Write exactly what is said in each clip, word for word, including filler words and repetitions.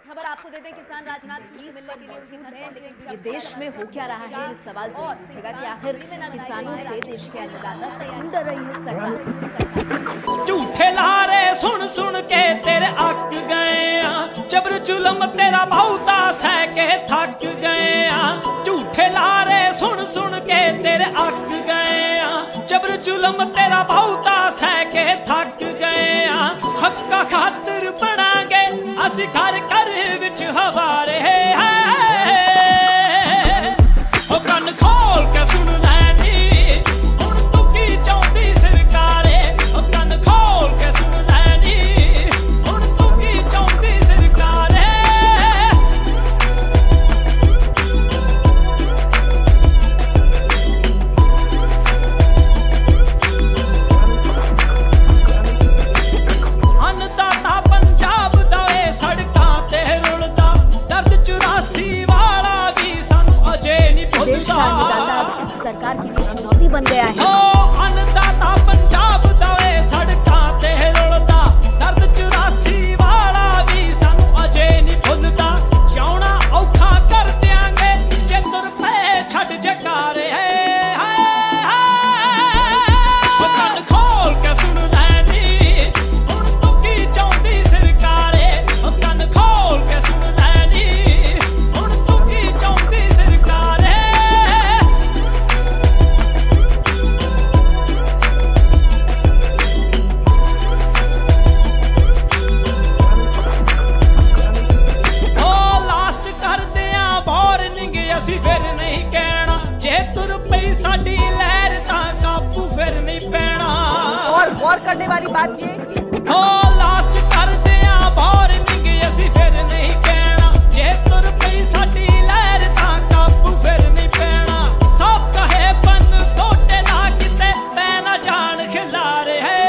खबर आपको दे दें, किसान राजनाथ सिंह से मिलने के लिए उनके घर पहुंचे। ये देश में हो क्या रहा है, इस सवाल से उठेगा कि आखिर किसानों से देश के अन्नदाता से क्यों डर रही है सरकार। झूठे लारे सुन सुन के तेरे अक गए, जबर जुल्म तेरा बहुता सह के थक गए। झूठे लारे सुन सुन के तेरे अक गए, जबर जुल्म तेरा बहुता सह के थक गए। हक्का खातिर बनांगे असी घर घर विच हवारे है। ओ कन खोल के सुन लैनी हुण तू की चाहती सरकारे। ओ कन खोल के सुन लैनी हुण तू की चाहती सरकारे। अन्नदाता पंजाब दा ए सड़कां ते रुलदा, दर्द चौरासी वाला भी सानू अजे नहीं भुलदा। सरकार के लिए चुनौती बन गया है। ओ अन्नदाता पंजाब दा ए सड़कां ते रुलदा, दर्द चौरासी वाला भी सानू अजे नहीं भुलदा। चाउणा औखा कर देंगे जे तुर पे छड़ जकारे। कन खोल के सुन लैनी हुण तू की चाहती सरकारे। कन खोल के सुन लैनी हुण तू की चाहती सरकारे। ओ लास्ट कर दिया वार्निंग असी फिर नहीं कहना, जे तुर पई साडी लहर तां काबू फिर नहीं पैना। और गौर करने वाली बात ये है कि ओ लास्ट कर दिया वार्निंग असी फिर नहीं कहना, जे तुर पई साडी लहर तां काबू फिर नहीं पैना। सब कहे बन तोटे ना किते पैना जान खिलारे है।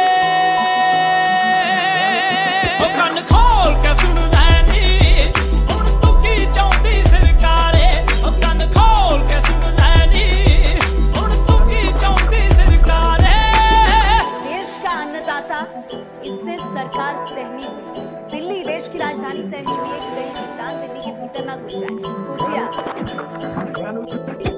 ओ कन खोल के सुन लैनी हुण तू की चाहती सरकारे। ओ कन खोल के सुन लैनी हुण तू की चाहती सरकारे। देश का अन्नदाता, इससे सरकार सहमी हुई। दिल्ली देश की राजधानी सहमी हुई है कि कहीं किसान दिल्ली के भीतर ना घुस जाए। सोचिए आप।